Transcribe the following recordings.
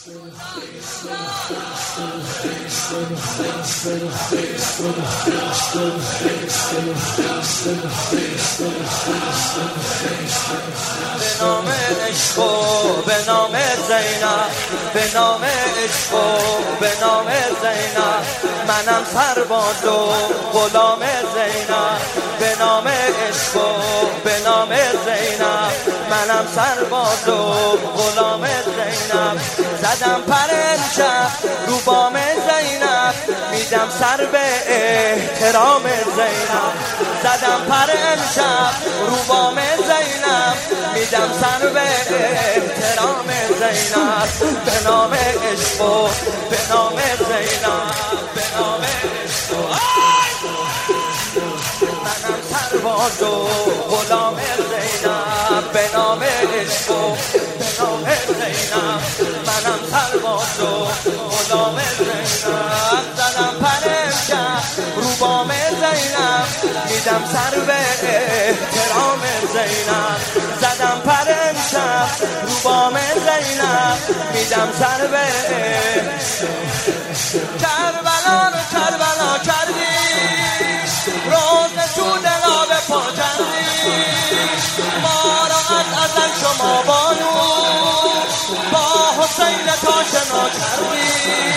به نام عشق و به نام زینب، به نام عشق و به نام زینب، منم سرباز و غلام زینب. به نام عشق و به نام زینب، منم سرباز و غلام زینب. زدم پر امشب رو بام زینب، میدم سر به احترام زینب. زدم پر امشب رو بام زینب، میدم سر به احترام زینب. به نام عشق و به نام زینب، به نام عشق و منم سرباز و غلام زینب. به نام عشق و به نام زینب، منم سرباز و غلام زینب. زدم پر امشب رو بام زینب، میدم سر به احترام زینب. زدم پر امشب رو بام زینب، میدم سر به کربلا رو کربلا کردی، روز تو دلا به پا کردی. ما را از ازل شما بانو با حسین تا شنا کردی.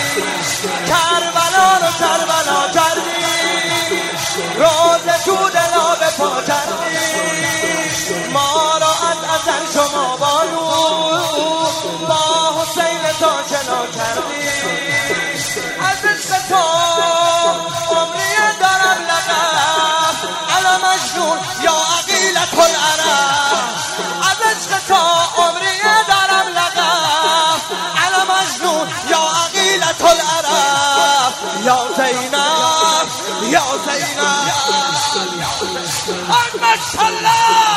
کربلا رو کربلا کردی، روز تو دلا به پا کردی. ما را از ازل شما بانو با حسین تا شنا کردی. از عشق تو عمری دارم لقب، الا مجنون یا عقیلة العرب. از عشق تو عمری دارم لقب، الا مجنون یا عقیلة العرب. یا زینب یا زینب ماشاءالله.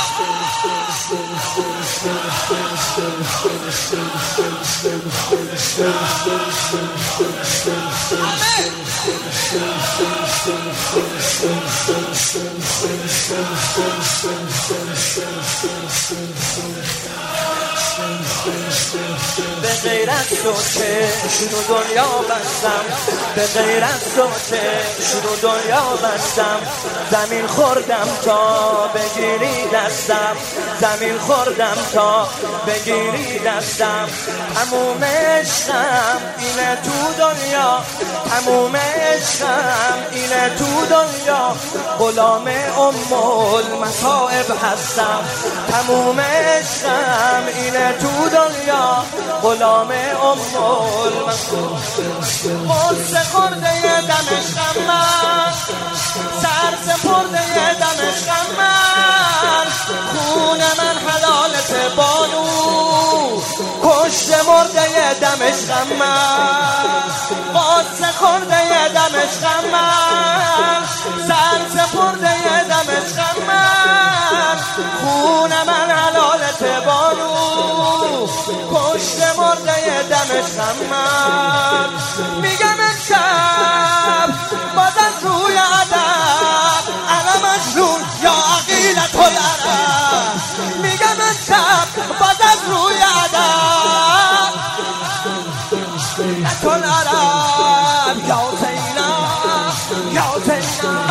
به غیر از تو چشم و دنیا بستم، به غیر از تو چشم و دنیا بستم. زمین خوردم تا بگیری دستم، زمین خوردم تا بگیری دستم. تموم عشقم اینه تو دنیا، تموم عشقم اینه تو دنیا. غلام ام المصائب هستم، تموم عشقم اینه تو دنیا. غلام ام المصائب. قصه خورده دم عشقم من، سر سپرده دم عشقم من. خون من حلالت بانو، کشته مرده دم عشقم من. قصه خورده دم عشقم من، سر سپرده دم عشقم من. خون من حلالت بانو، کشته مرده دم عشقم من. میگم امشب باز از روی ادب، انا مجنون یا عقیلة العرب. میگم امشب باز از روی ادب، عقیلة العرب. یا زینب یا زینب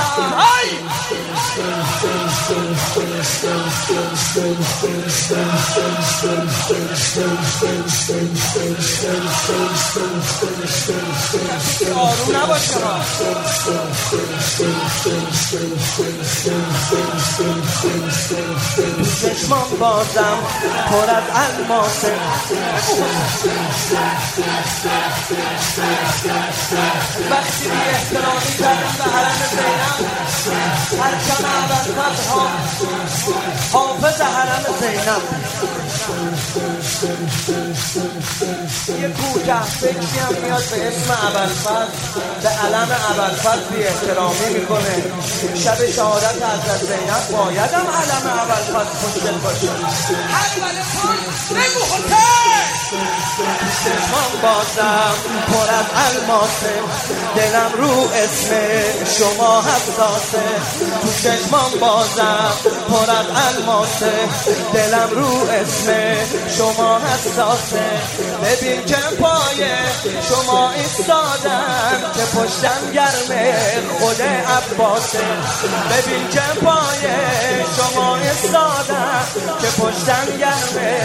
آروم نباش چشمان بازم پر از الماسه، وقتی بی احترامی کردم به حرم زینب، هرکن عبرفت ها حافظ حرم زینب. یه کوچه فکری هم میاد به اسم عبرفت، به علم عبرفت بی احترامی میکنه. شب شهادت حضرت زینب باید هم علم عبرفت خوشگل باشه. هر بله بگو حسین چشمام بازم پر از الماسه، دلم رو اسم شما حساسه. تو چشمام بازم پر از الماسه، دلم رو اسم شما حساسه. ببین که پای شما ایستادم که پشتم گرمه خود عباسه. ببین که پای شما ایستادم که پشتم گرمه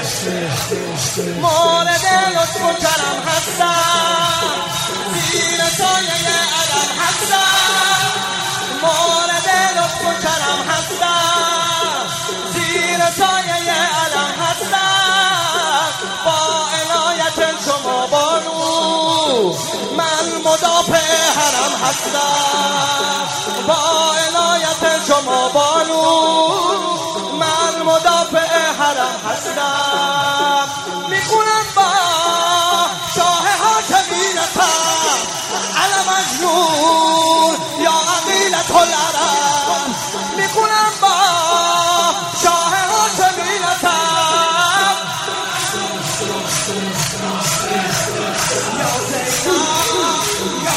مورد لطف و کرم هستم، زیر سایه علم هستم. مورد لطف و کرم هستم، زیر سایه علم هستم. با عنایت شما بانو من مدافع حرم هستم. با عنایت شما بانو من مدافع حرم هستم. میخونم با شاه حاکمیتم علم مجنون یا عقیلت العرب. میخونم با شاه حاکمیتم یا زینب یا